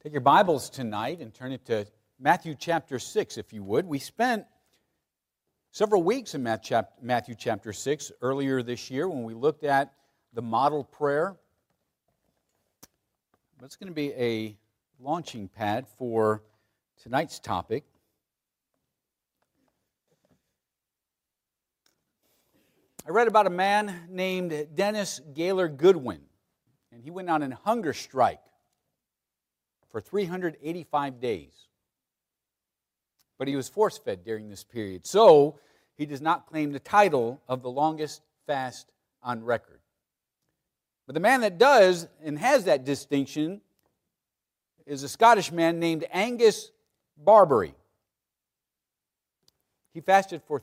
Take your Bibles tonight and turn it to Matthew chapter 6, if you would. We spent several weeks in Matthew chapter 6 earlier this year when we looked at the model prayer. But it's going to be a launching pad for tonight's topic. I read about a man named Dennis Gaylor Goodwin, and he went on a hunger strike for 385 days. But he was force-fed during this period, so he does not claim the title of the longest fast on record. But the man that does and has that distinction is a Scottish man named Angus Barbary. He fasted for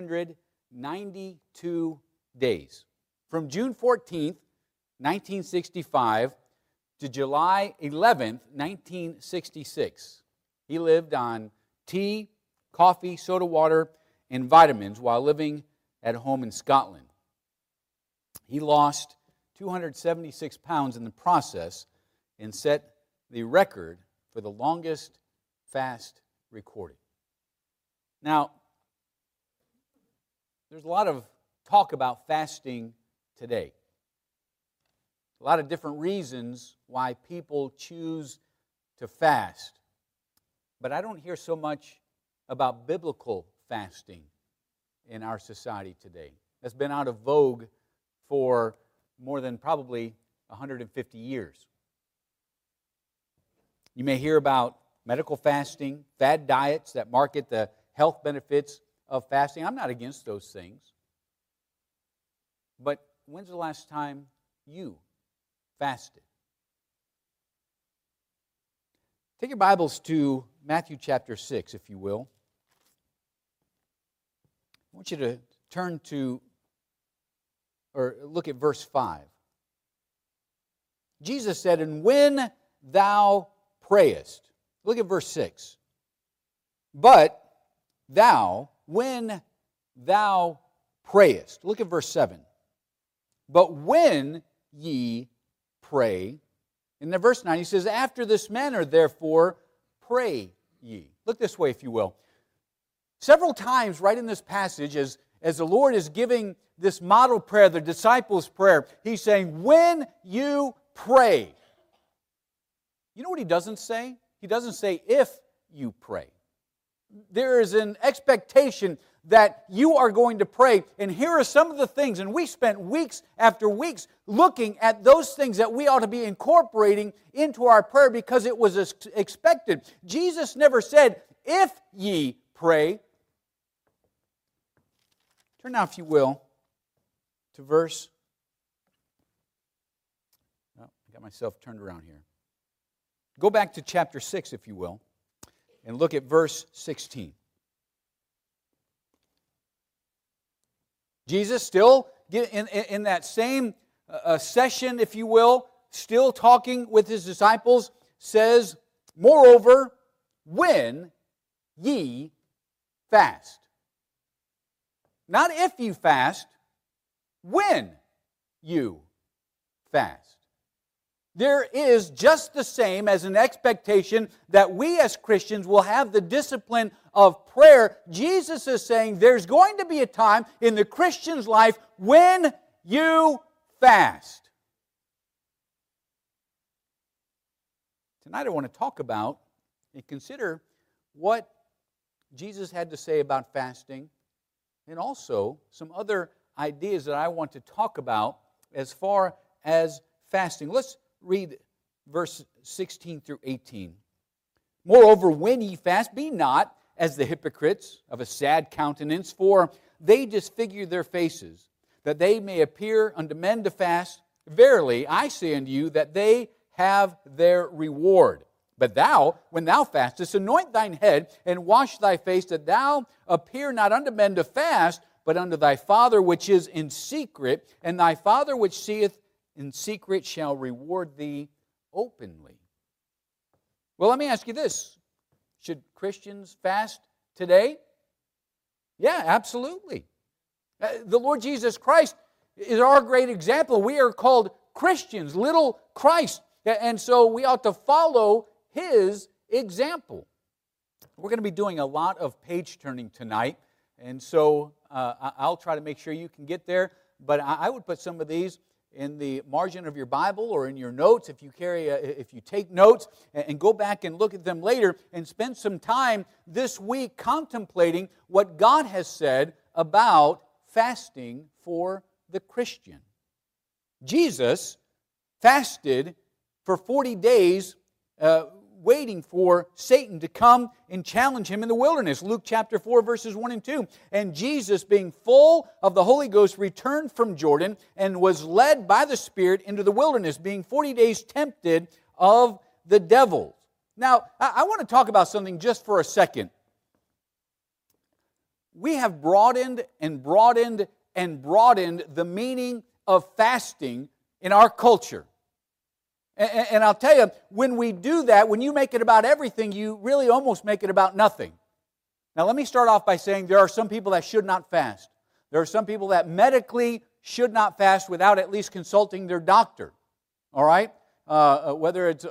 392 days, from June 14th, 1965, to July 11th, 1966. He lived on tea, coffee, soda water, and vitamins while living at home in Scotland. He lost 276 pounds in the process and set the record for the longest fast recorded. Now, there's a lot of talk about fasting today. A lot of different reasons why people choose to fast. But I don't hear so much about biblical fasting in our society today. That's been out of vogue for more than probably 150 years. You may hear about medical fasting, fad diets that market the health benefits of fasting. I'm not against those things. But when's the last time you fasted? Take your Bibles to Matthew chapter 6, if you will. I want you to turn to, or look at verse 5. Jesus said, "And when thou prayest," look at verse 6. "But thou, when thou prayest," look at verse 7. "But when ye pray," in the verse 9 he says, "After this manner therefore pray ye." Look this way, if you will. Several times right in this passage, as the Lord is giving this model prayer, the disciples' prayer, He's saying, when you pray. You know what He doesn't say? He doesn't say, if you pray. There is an expectation that you are going to pray. And here are some of the things, and we spent weeks after weeks looking at those things that we ought to be incorporating into our prayer because it was expected. Jesus never said, if ye pray. Turn now, if you will, to verse... Oh, I got myself turned around here. Go back to chapter 6, if you will, and look at verse 16. Jesus still, in that same session, if you will, still talking with His disciples, says, "Moreover, when ye fast." Not if you fast, when you fast. There is just the same as an expectation that we as Christians will have the discipline of prayer. Jesus is saying there's going to be a time in the Christian's life when you fast. Tonight I want to talk about and consider what Jesus had to say about fasting, and also some other ideas that I want to talk about as far as fasting. Let's read verse 16 through 18. "Moreover, when ye fast, be not as the hypocrites of a sad countenance, for they disfigure their faces, that they may appear unto men to fast. Verily, I say unto you, that they have their reward. But thou, when thou fastest, anoint thine head, and wash thy face, that thou appear not unto men to fast, but unto thy Father which is in secret, and thy Father which seeth in secret shall reward thee openly." Well, let me ask you this. Should Christians fast today? Yeah, absolutely. The Lord Jesus Christ is our great example. We are called Christians, little Christ. And so we ought to follow His example. We're going to be doing a lot of page turning tonight, and so I'll try to make sure you can get there, but I would put some of these in the margin of your Bible or in your notes if you take notes, and go back and look at them later and spend some time this week contemplating what God has said about fasting for the Christian. Jesus fasted for 40 days waiting for Satan to come and challenge him in the wilderness. Luke chapter 4, verses 1 and 2. And Jesus, being full of the Holy Ghost, returned from Jordan and was led by the Spirit into the wilderness, being 40 days tempted of the devil. Now, I want to talk about something just for a second. We have broadened and broadened and broadened the meaning of fasting in our culture. And I'll tell you, when we do that, when you make it about everything, you really almost make it about nothing. Now, let me start off by saying there are some people that should not fast. There are some people that medically should not fast without at least consulting their doctor. All right? Whether it's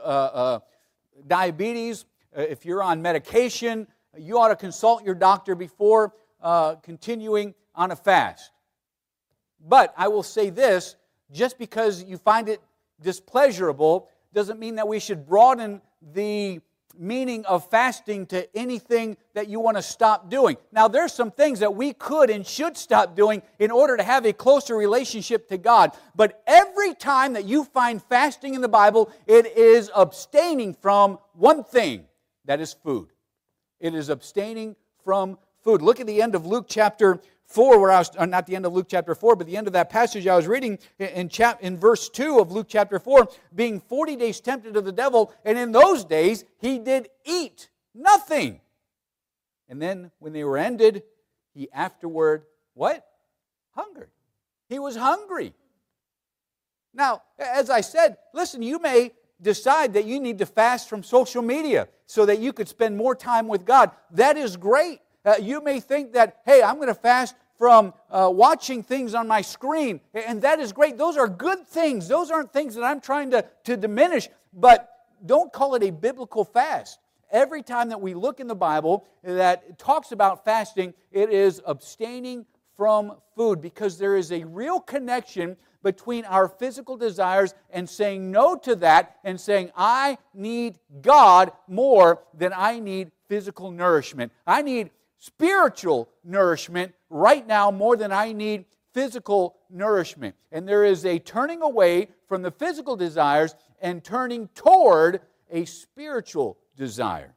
diabetes, if you're on medication, you ought to consult your doctor before continuing on a fast. But I will say this, just because you find it displeasurable doesn't mean that we should broaden the meaning of fasting to anything that you want to stop doing. Now, there's some things that we could and should stop doing in order to have a closer relationship to God. But every time that you find fasting in the Bible, it is abstaining from one thing, that is food. It is abstaining from food. Look at the end of Luke chapter 4, where I was, not the end of Luke chapter 4, but the end of that passage I was reading in verse 2 of Luke chapter 4, being 40 days tempted of the devil, and in those days he did eat nothing. And then when they were ended, he afterward, what? Hungered. He was hungry. Now, as I said, listen, you may decide that you need to fast from social media so that you could spend more time with God. That is great. You may think that, hey, I'm going to fast from watching things on my screen, and that is great. Those are good things. Those aren't things that I'm trying to diminish, but don't call it a biblical fast. Every time that we look in the Bible that talks about fasting, it is abstaining from food, because there is a real connection between our physical desires and saying no to that and saying, I need God more than I need physical nourishment. I need spiritual nourishment right now more than I need physical nourishment. And there is a turning away from the physical desires and turning toward a spiritual desire.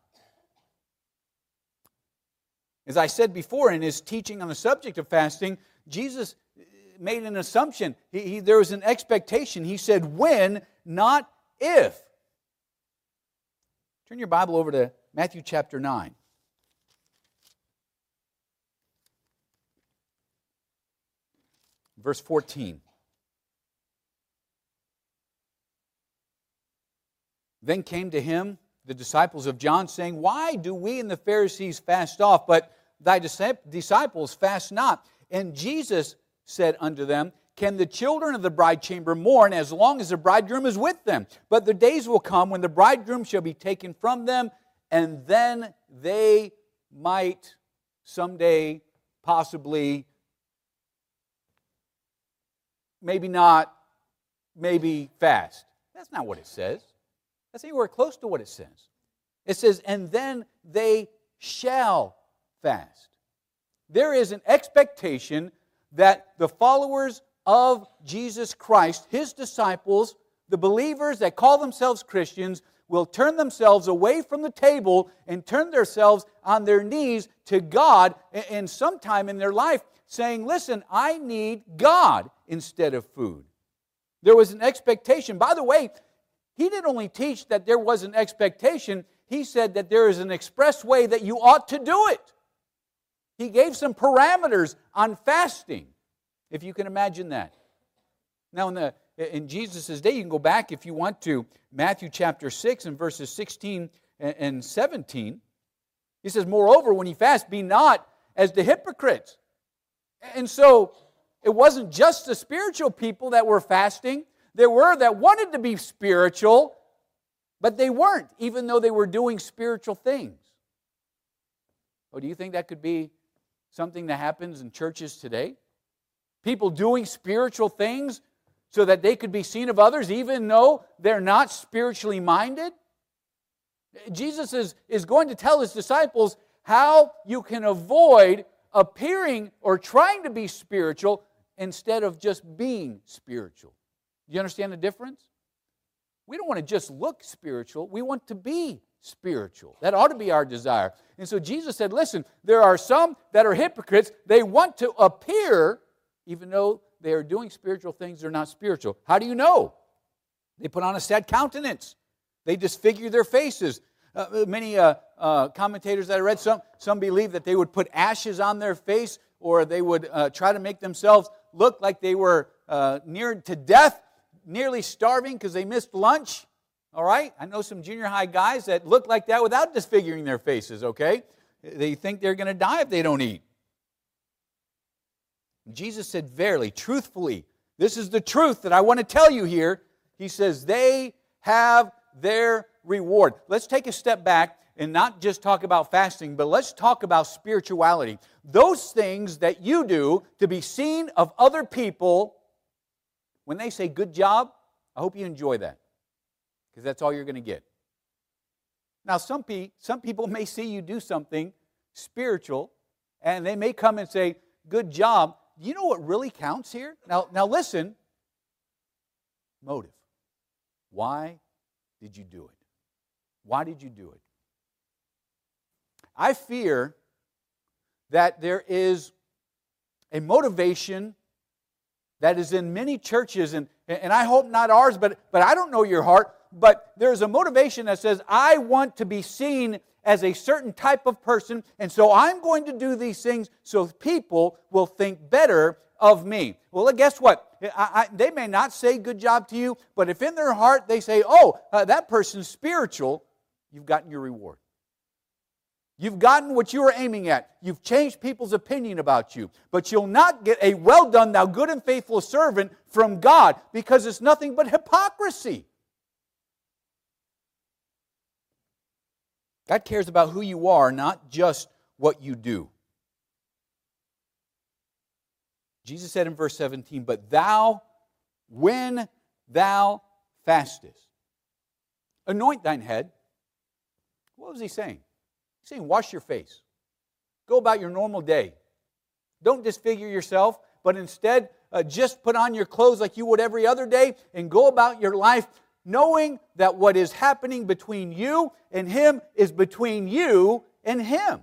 As I said before in his teaching on the subject of fasting, Jesus made an assumption. There was an expectation. He said, when, not if. Turn your Bible over to Matthew chapter 9. Verse 14. Then came to him the disciples of John, saying, why do we and the Pharisees fast oft, but thy disciples fast not? And Jesus said unto them, can the children of the bride chamber mourn as long as the bridegroom is with them? But the days will come when the bridegroom shall be taken from them, and then they might someday, possibly, maybe not, maybe fast. That's not what it says. That's anywhere close to what it says. It says, and then they shall fast. There is an expectation that the followers of Jesus Christ, His disciples, the believers that call themselves Christians, will turn themselves away from the table and turn themselves on their knees to God and sometime in their life saying, listen, I need God instead of food. There was an expectation. By the way, He didn't only teach that there was an expectation, He said that there is an express way that you ought to do it. He gave some parameters on fasting, if you can imagine that. Now, in Jesus' day, you can go back if you want to Matthew chapter 6 and verses 16 and 17. He says, moreover, when ye fast, be not as the hypocrites. And so, it wasn't just the spiritual people that were fasting. There were that wanted to be spiritual, But they weren't, even though they were doing spiritual things. Oh, do you think that could be something that happens in churches today? People doing spiritual things so that they could be seen of others, even though they're not spiritually minded? Jesus is going to tell His disciples how you can avoid appearing or trying to be spiritual instead of just being spiritual. Do you understand the difference? We don't want to just look spiritual. We want to be spiritual. That ought to be our desire. And so Jesus said, listen, there are some that are hypocrites. They want to appear, even though they are doing spiritual things, they're not spiritual. How do you know? They put on a sad countenance. They disfigure their faces. Many commentators that I read, some believe that they would put ashes on their face, or they would try to make themselves look like they were near to death, nearly starving because they missed lunch. All right? I know some junior high guys that look like that without disfiguring their faces, okay? They think they're going to die if they don't eat. Jesus said, verily, truthfully, this is the truth that I want to tell you here. He says, they have their reward. Let's take a step back and not just talk about fasting, but let's talk about spirituality. Those things that you do to be seen of other people, when they say good job, I hope you enjoy that, because that's all you're going to get. Now, some people may see you do something spiritual, and they may come and say, good job. You know what really counts here? Now listen, motive. Why did you do it? Why did you do it? I fear that there is a motivation that is in many churches, and I hope not ours, but I don't know your heart, but there's a motivation that says, I want to be seen as a certain type of person, and so I'm going to do these things so people will think better of me. Well, guess what? They may not say good job to you, but if in their heart they say, that person's spiritual, you've gotten your reward. You've gotten what you were aiming at. You've changed people's opinion about you. But you'll not get a well done, thou good and faithful servant from God, because it's nothing but hypocrisy. God cares about who you are, not just what you do. Jesus said in verse 17, but thou, when thou fastest, anoint thine head. What was he saying? He's saying, wash your face. Go about your normal day. Don't disfigure yourself, but instead just put on your clothes like you would every other day and go about your life knowing that what is happening between you and Him is between you and Him.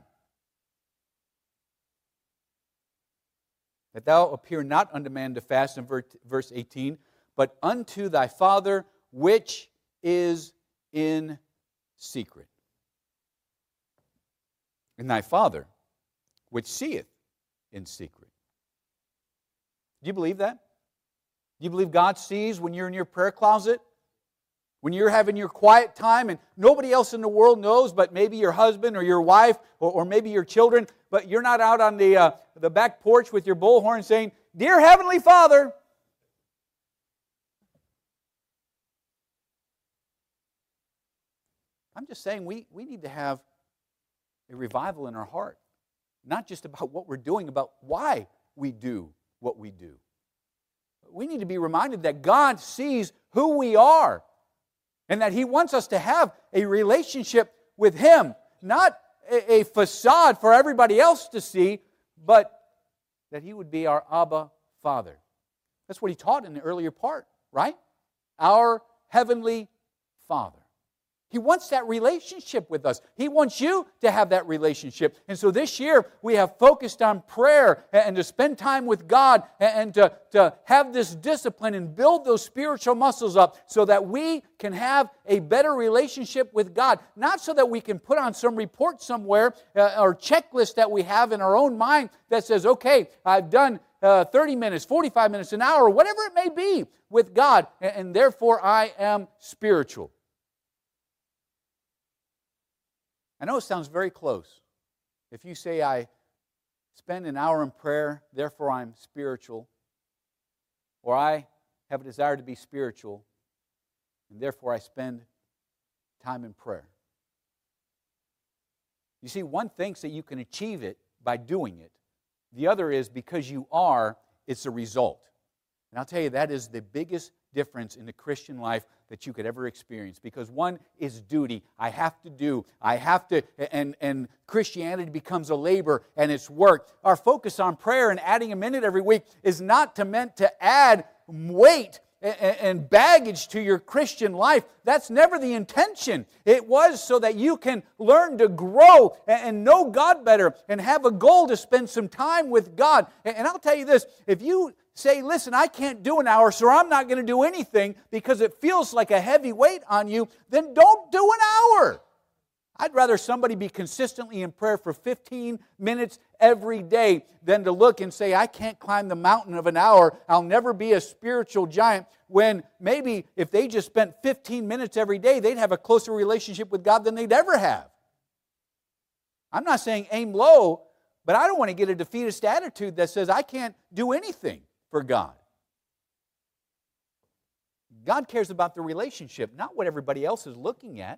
That thou appear not unto man to fast, in verse 18, but unto thy Father which is in secret. And thy Father which seeth in secret. Do you believe that? Do you believe God sees when you're in your prayer closet? When you're having your quiet time and nobody else in the world knows, but maybe your husband or your wife or maybe your children, but you're not out on the back porch with your bullhorn saying, Dear Heavenly Father. I'm just saying we need to have a revival in our heart. Not just about what we're doing, about why we do what we do. We need to be reminded that God sees who we are. And that He wants us to have a relationship with Him. Not a facade for everybody else to see, but that He would be our Abba Father. That's what He taught in the earlier part, right? Our Heavenly Father. He wants that relationship with us. He wants you to have that relationship. And so this year we have focused on prayer and to spend time with God and to have this discipline and build those spiritual muscles up so that we can have a better relationship with God. Not so that we can put on some report somewhere or checklist that we have in our own mind that says, okay, I've done 30 minutes, 45 minutes, an hour, whatever it may be with God, and therefore I am spiritual. I know it sounds very close. If you say, I spend an hour in prayer, therefore I'm spiritual, or I have a desire to be spiritual, and therefore I spend time in prayer. You see, one thinks that you can achieve it by doing it. The other is because you are, it's a result. And I'll tell you, that is the biggest difference in the Christian life that you could ever experience. Because one is duty. I have to do. I have to, and Christianity becomes a labor and it's work. Our focus on prayer and adding a minute every week is not meant to add weight and baggage to your Christian life. That's never the intention. It was so that you can learn to grow and know God better and have a goal to spend some time with God. And I'll tell you this, if you say, listen, I can't do an hour, so I'm not going to do anything because it feels like a heavy weight on you, then don't do an hour. I'd rather somebody be consistently in prayer for 15 minutes every day than to look and say, I can't climb the mountain of an hour. I'll never be a spiritual giant, when maybe if they just spent 15 minutes every day, they'd have a closer relationship with God than they'd ever have. I'm not saying aim low, but I don't want to get a defeatist attitude that says I can't do anything for God. God cares about the relationship, not what everybody else is looking at.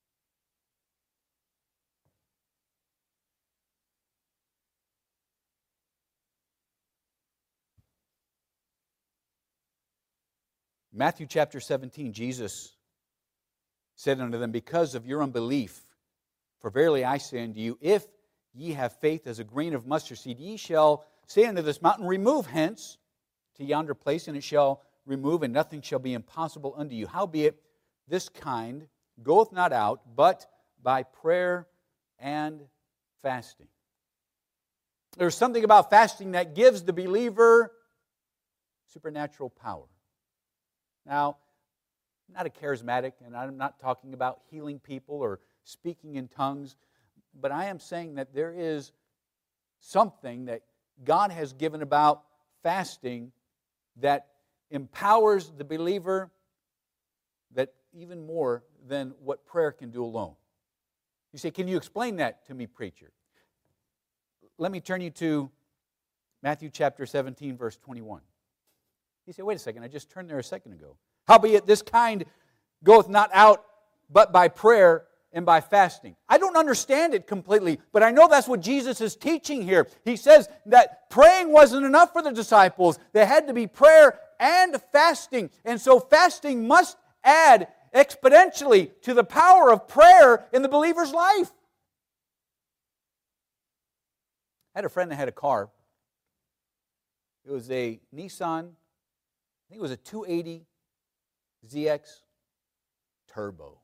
Matthew chapter 17, Jesus said unto them, because of your unbelief, for verily I say unto you, if ye have faith as a grain of mustard seed, ye shall say unto this mountain, remove hence to yonder place, and it shall remove, and nothing shall be impossible unto you. Howbeit, this kind goeth not out, but by prayer and fasting. There's something about fasting that gives the believer supernatural power. Now, I'm not a charismatic, and I'm not talking about healing people or speaking in tongues, but I am saying that there is something that God has given about fasting that empowers the believer that even more than what prayer can do alone. You say, can you explain that to me, preacher? Let me turn you to Matthew chapter 17, verse 21. You say, wait a second, I just turned there a second ago. Howbeit this kind goeth not out but by prayer and by fasting. I don't understand it completely, but I know that's what Jesus is teaching here. He says that praying wasn't enough for the disciples. There had to be prayer and fasting. And so fasting must add exponentially to the power of prayer in the believer's life. I had a friend that had a car. It was a Nissan, I think it was a 280 ZX Turbo.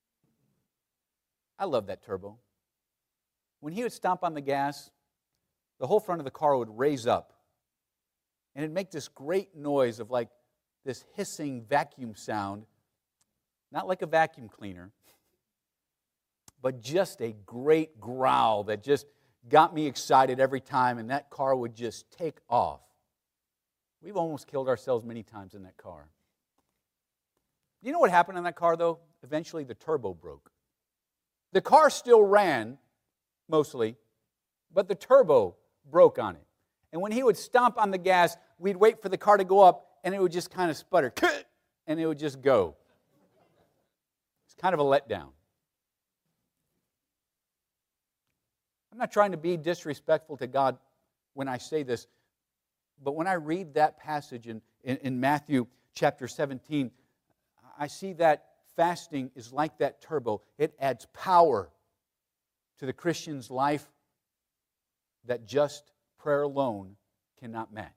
I love that turbo. When he would stomp on the gas, the whole front of the car would raise up. And it'd make this great noise of like this hissing vacuum sound. Not like a vacuum cleaner, but just a great growl that just got me excited every time, and that car would just take off. We've almost killed ourselves many times in that car. You know what happened in that car, though? Eventually, the turbo broke. The car still ran, mostly, but the turbo broke on it. And when he would stomp on the gas, we'd wait for the car to go up, and it would just kind of sputter, and it would just go. It's kind of a letdown. I'm not trying to be disrespectful to God when I say this, but when I read that passage in Matthew chapter 17, I see that fasting is like that turbo. It adds power to the Christian's life that just prayer alone cannot match.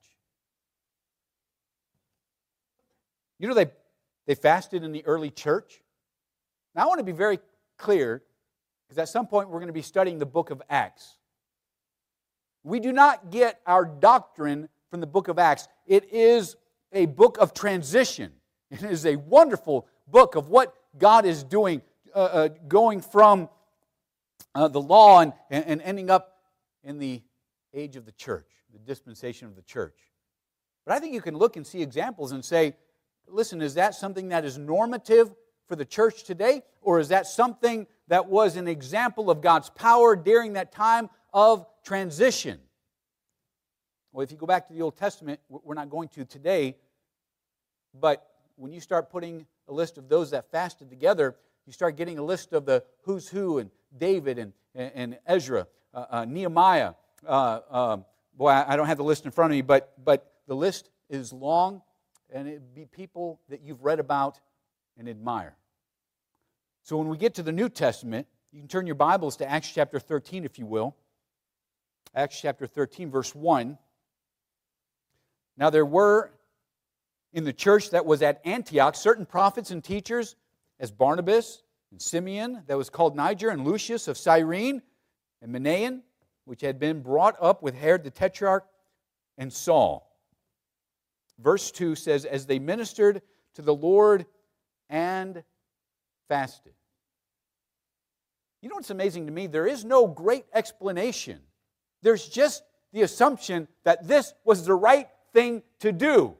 You know, they fasted in the early church. Now, I want to be very clear, because at some point we're going to be studying the book of Acts. We do not get our doctrine from the book of Acts. It is a book of transition. It is a wonderful book of what God is doing, going from the law and ending up in the age of the church, the dispensation of the church. But I think you can look and see examples and say, listen, is that something that is normative for the church today? Or is that something that was an example of God's power during that time of transition? Well, if you go back to the Old Testament, we're not going to today, but when you start putting a list of those that fasted together, you start getting a list of the who's who, and David and Ezra, Nehemiah. Boy, I don't have the list in front of me, but the list is long, and it'd be people that you've read about and admire. So when we get to the New Testament, you can turn your Bibles to Acts chapter 13, if you will. Acts chapter 13, verse 1. Now there were in the church that was at Antioch certain prophets and teachers, as Barnabas and Simeon, that was called Niger, and Lucius of Cyrene, and Manaen, which had been brought up with Herod the Tetrarch, and Saul. Verse 2 says, as they ministered to the Lord and fasted. You know what's amazing to me? There is no great explanation. There's just the assumption that this was the right thing to do.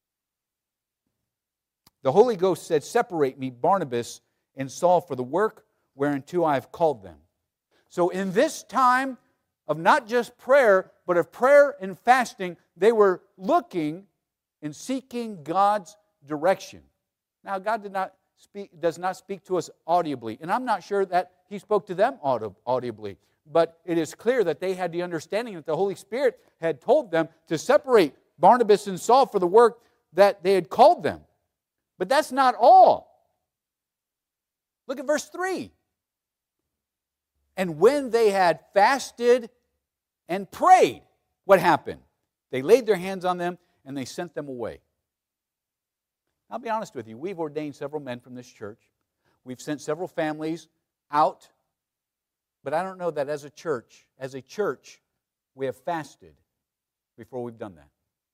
The Holy Ghost said, separate me, Barnabas and Saul, for the work whereunto I have called them. So in this time of not just prayer, but of prayer and fasting, they were looking and seeking God's direction. Now, God does not speak to us audibly, and I'm not sure that He spoke to them audibly, but it is clear that they had the understanding that the Holy Spirit had told them to separate Barnabas and Saul for the work that they had called them. But that's not all. Look at verse 3. And when they had fasted and prayed, what happened? They laid their hands on them and they sent them away. I'll be honest with you, we've ordained several men from this church. We've sent several families out. But I don't know that as a church, we have fasted before we've done that.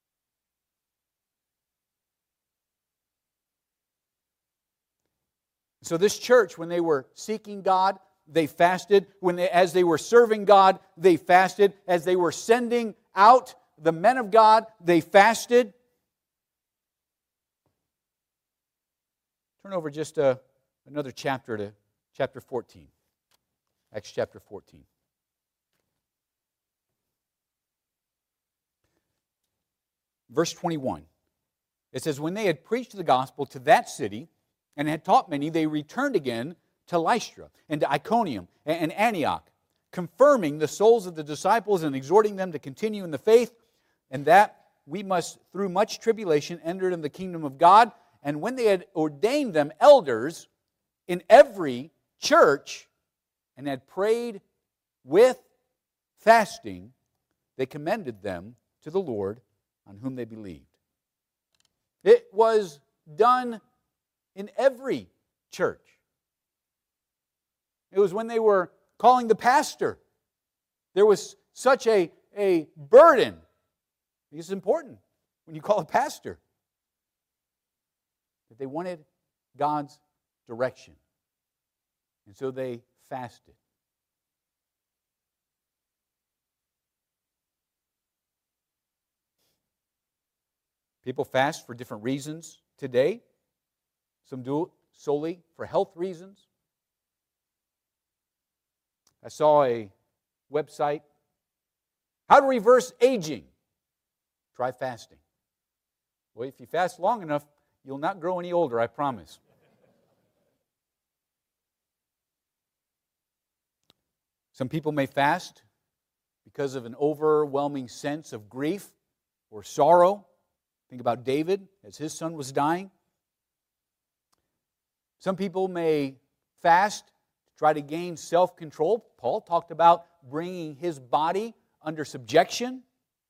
So this church, when they were seeking God, they fasted. As they were serving God, they fasted. As they were sending out the men of God, they fasted. Turn over just another chapter to chapter 14. Acts chapter 14. Verse 21. It says, when they had preached the gospel to that city and had taught many, they returned again to Lystra and to Iconium and Antioch, confirming the souls of the disciples and exhorting them to continue in the faith, and that we must, through much tribulation, enter into the kingdom of God. And when they had ordained them elders in every church and had prayed with fasting, they commended them to the Lord on whom they believed. It was done in every church. It was when they were calling the pastor. There was such a burden. It's important when you call a pastor. That they wanted God's direction. And so they fasted. People fast for different reasons today. Some do it solely for health reasons. I saw a website, how to reverse aging. Try fasting. Well, if you fast long enough, you'll not grow any older, I promise. Some people may fast because of an overwhelming sense of grief or sorrow. Think about David as his son was dying. Some people may fast to try to gain self-control. Paul talked about bringing his body under subjection.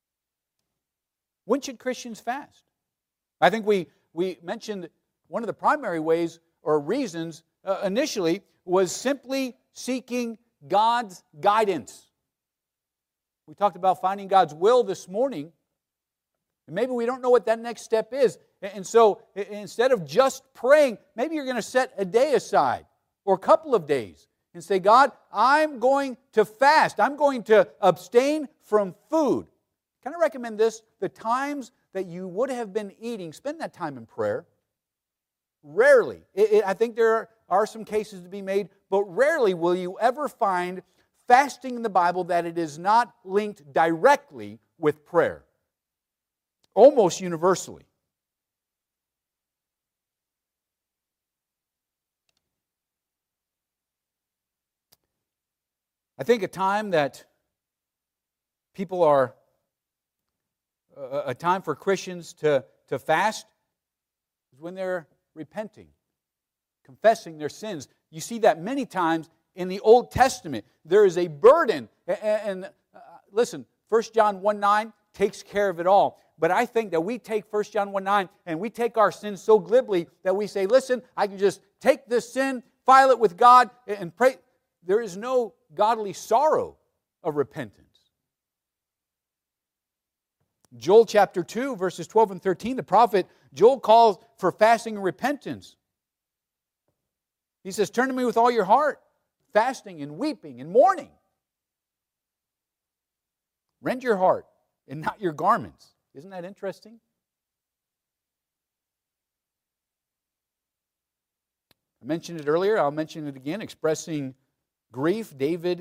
When should Christians fast? I think we mentioned one of the primary ways or reasons initially was simply seeking God's guidance. We talked about finding God's will this morning. And maybe we don't know what that next step is. And so instead of just praying, maybe you're going to set a day aside or a couple of days and say, God, I'm going to fast. I'm going to abstain from food. Can I recommend this? The times that you would have been eating, spend that time in prayer. Rarely. I think there are some cases to be made, but rarely will you ever find fasting in the Bible that it is not linked directly with prayer. Almost universally. I think a time that people are, a time for Christians to fast is when they're repenting, confessing their sins. You see that many times in the Old Testament. There is a burden. And listen, 1 John 1:9 takes care of it all. But I think that we take 1 John 1:9 and we take our sins so glibly that we say, listen, I can just take this sin, file it with God, and pray. There is no godly sorrow of repentance. Joel chapter 2, verses 12 and 13, the prophet Joel calls for fasting and repentance. He says, turn to me with all your heart, fasting and weeping and mourning. Rend your heart and not your garments. Isn't that interesting? I mentioned it earlier, I'll mention it again, expressing grief. David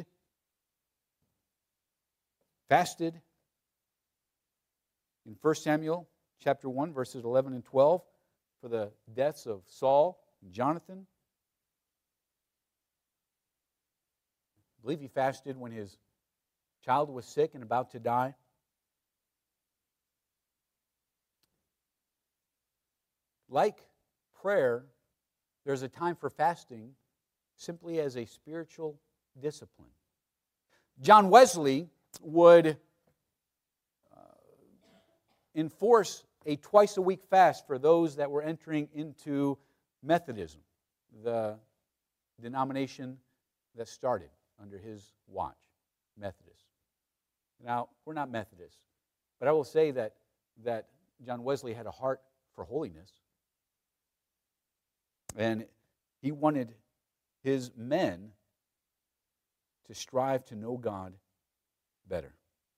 fasted in 1 Samuel chapter 1, verses 11 and 12 for the deaths of Saul and Jonathan. I believe he fasted when his child was sick and about to die. Like prayer, there's a time for fasting simply as a spiritual discipline. John Wesley would enforce a twice-a-week fast for those that were entering into Methodism, the denomination that started under his watch, Methodist. Now, we're not Methodists, but I will say that John Wesley had a heart for holiness. And he wanted his men to strive to know God better.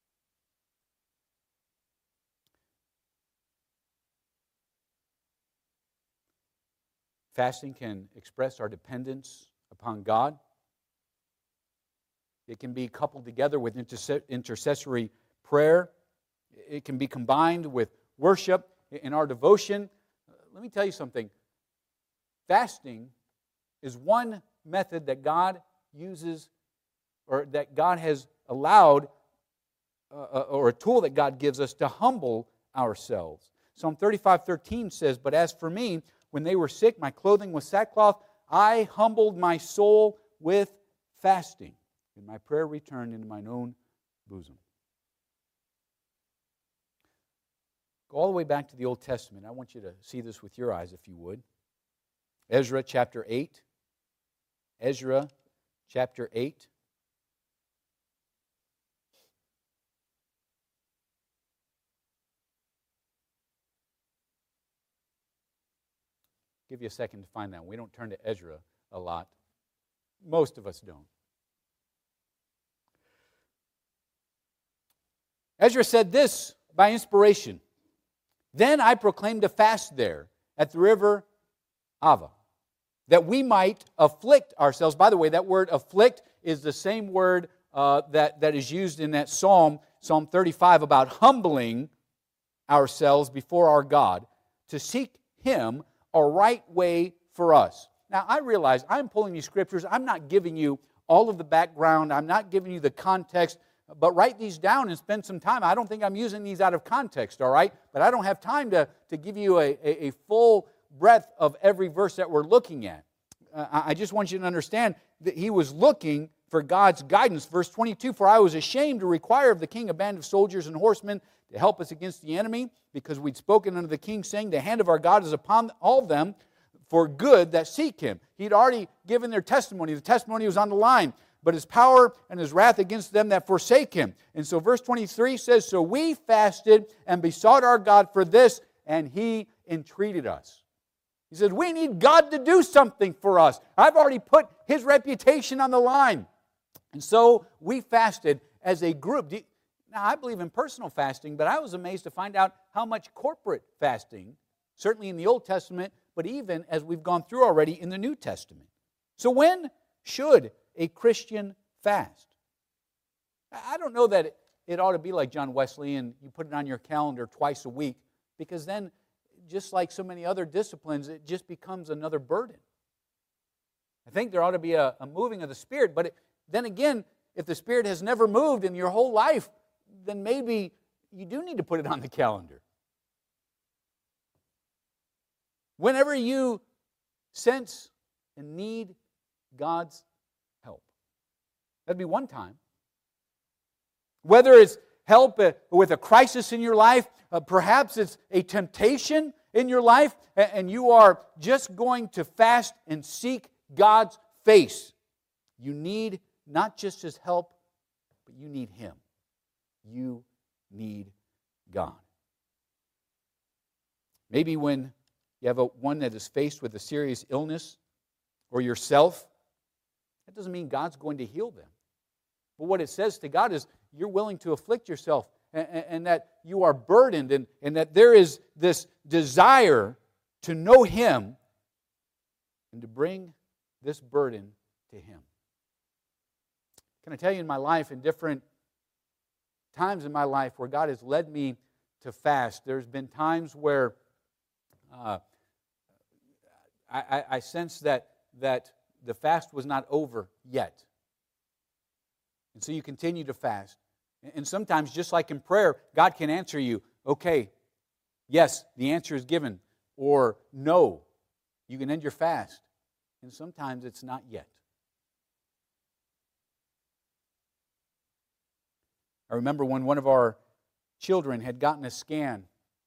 Fasting can express our dependence upon God. It can be coupled together with intercessory prayer. It can be combined with worship in our devotion. Let me tell you something. Fasting is one method that God uses, or that God has allowed, or a tool that God gives us to humble ourselves. Psalm 35:13 says, "But as for me, when they were sick, my clothing was sackcloth. I humbled my soul with fasting, and my prayer returned into mine own bosom." Go all the way back to the Old Testament. I want you to see this with your eyes, if you would. Ezra chapter 8. Ezra chapter 8. Give you a second to find that. We don't turn to Ezra a lot. Most of us don't. Ezra said this by inspiration. "Then I proclaimed a fast there at the river Ava, that we might afflict ourselves." By the way, that word afflict is the same word that is used in that Psalm 35, about humbling ourselves before our God to seek Him a right way for us. Now, I realize I'm pulling these scriptures. I'm not giving you all of the background. I'm not giving you the context. But write these down and spend some time. I don't think I'm using these out of context, all right? But I don't have time to give you a full breadth of every verse that we're looking at. I just want you to understand that he was looking for God's guidance. Verse 22, "For I was ashamed to require of the king a band of soldiers and horsemen to help us against the enemy, because we'd spoken unto the king, saying, the hand of our God is upon all them for good that seek Him." He'd already given their testimony. The testimony was on the line. "But His power and His wrath against them that forsake Him." And so verse 23 says, "So we fasted and besought our God for this, and He entreated us." He said, we need God to do something for us. I've already put His reputation on the line. And so we fasted as a group. Now, I believe in personal fasting, but I was amazed to find out how much corporate fasting, certainly in the Old Testament, but even as we've gone through already in the New Testament. So when should a Christian fast? I don't know that it ought to be like John Wesley and you put it on your calendar twice a week, because then, just like so many other disciplines, it just becomes another burden. I think there ought to be a moving of the Spirit, but then again, If the Spirit has never moved in your whole life, then maybe you do need to put it on the calendar. Whenever you sense and need God's help. That'd be one time. Whether it's help with a crisis in your life, perhaps it's a temptation in your life, and you are just going to fast and seek God's face. You need not just His help, but you need Him. You need God. Maybe when you have one that is faced with a serious illness, or yourself, that doesn't mean God's going to heal them. But what it says to God is you're willing to afflict yourself, and that you are burdened, and that there is this desire to know Him and to bring this burden to Him. Can I tell you, in my life, in different times in my life where God has led me to fast, there's been times where I sense that the fast was not over yet. And so you continue to fast. And sometimes, just like in prayer, God can answer you, okay, yes, the answer is given, or no, you can end your fast. And sometimes it's not yet. I remember when one of our children had gotten a scan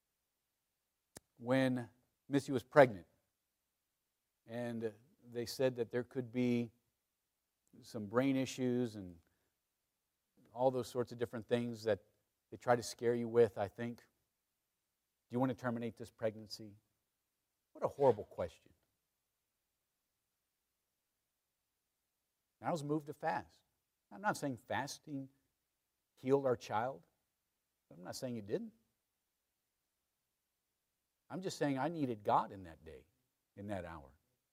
when Missy was pregnant. And they said that there could be some brain issues and all those sorts of different things that they try to scare you with, I think. Do you want to terminate this pregnancy? What a horrible question. And I was moved to fast. I'm not saying fasting healed our child. I'm not saying it didn't. I'm just saying I needed God in that day, in that hour.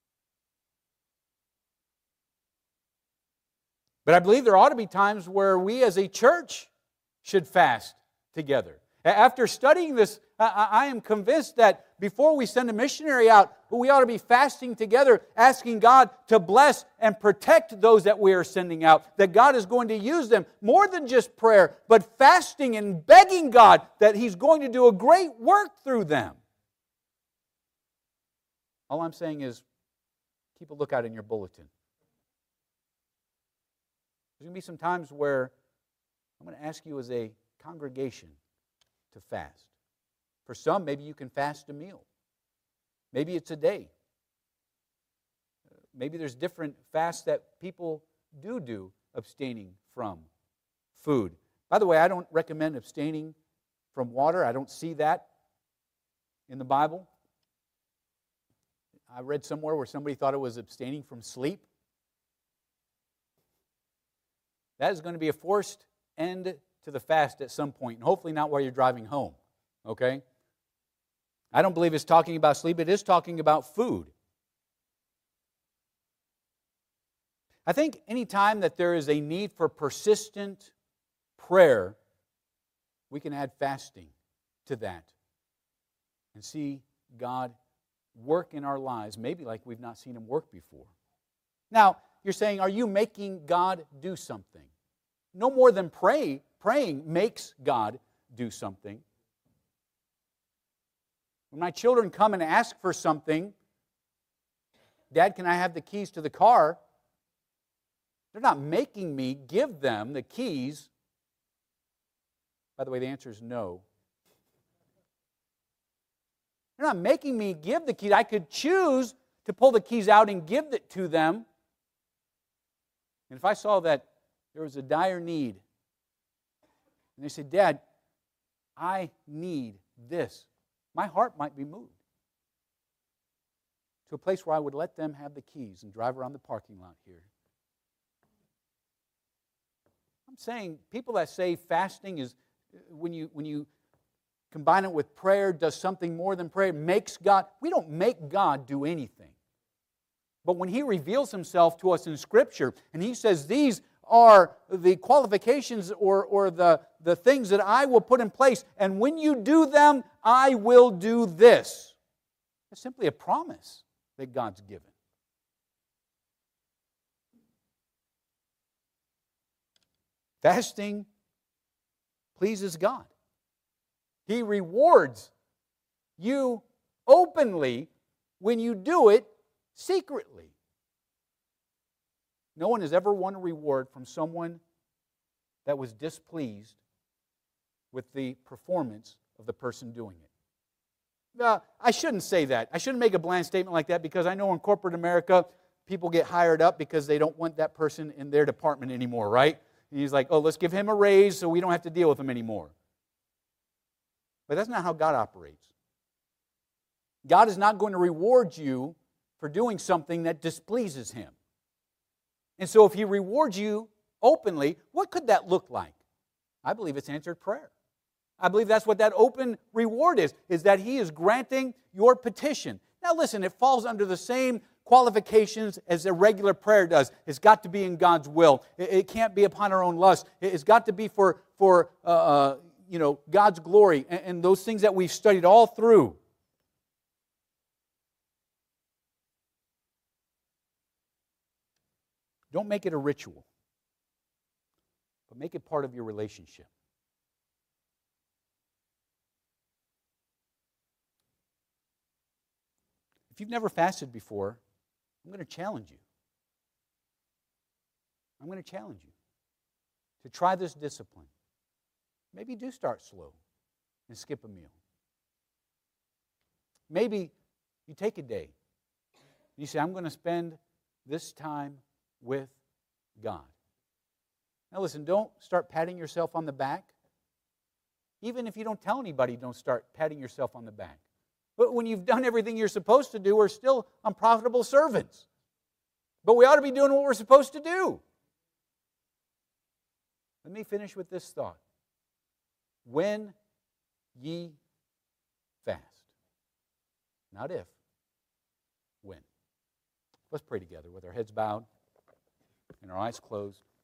But I believe there ought to be times where we as a church should fast together. After studying this, I am convinced that before we send a missionary out, we ought to be fasting together, asking God to bless and protect those that we are sending out, that God is going to use them more than just prayer, but fasting and begging God that He's going to do a great work through them. All I'm saying is keep a lookout in your bulletin. There's going to be some times where I'm going to ask you as a congregation to fast. For some, maybe you can fast a meal. Maybe it's a day. Maybe there's different fasts that people do abstaining from food. By the way, I don't recommend abstaining from water. I don't see that in the Bible. I read somewhere where somebody thought it was abstaining from sleep. That is going to be a forced end to the fast at some point, and hopefully not while you're driving home, okay? I don't believe it's talking about sleep. It is talking about food. I think any time that there is a need for persistent prayer, we can add fasting to that and see God work in our lives, maybe like we've not seen Him work before. Now, you're saying, are you making God do something? No more than praying makes God do something. When my children come and ask for something, Dad, can I have the keys to the car? They're not making me give them the keys. By the way, the answer is no. They're not making me give the keys. I could choose to pull the keys out and give it to them. And if I saw that there was a dire need, and they said, Dad, I need this, my heart might be moved to a place where I would let them have the keys and drive around the parking lot here. I'm saying people that say fasting is, when you combine it with prayer, does something more than prayer, makes God, we don't make God do anything. But when He reveals Himself to us in Scripture, and He says, these are the qualifications or the things that I will put in place, and when you do them, I will do this. It's simply a promise that God's given. Fasting pleases God. He rewards you openly when you do it secretly. No one has ever won a reward from someone that was displeased with the performance of the person doing it. I shouldn't say that. I shouldn't make a bland statement like that, because I know in corporate America, people get hired up because they don't want that person in their department anymore, right? And he's like, oh, let's give him a raise so we don't have to deal with him anymore. But that's not how God operates. God is not going to reward you for doing something that displeases Him. And so if He rewards you openly, what could that look like? I believe it's answered prayer. I believe that's what that open reward is that He is granting your petition. Now listen, it falls under the same qualifications as a regular prayer does. It's got to be in God's will. It can't be upon our own lust. It's got to be for God's glory and those things that we've studied all through. Don't make it a ritual, but make it part of your relationship. If you've never fasted before, I'm going to challenge you. I'm going to challenge you to try this discipline. Maybe do start slow and skip a meal. Maybe you take a day. You say, I'm going to spend this time with God. Now listen, don't start patting yourself on the back. Even if you don't tell anybody, don't start patting yourself on the back. But when you've done everything you're supposed to do, we're still unprofitable servants. But we ought to be doing what we're supposed to do. Let me finish with this thought. When ye fast. Not if, when. Let's pray together with our heads bowed and our eyes closed.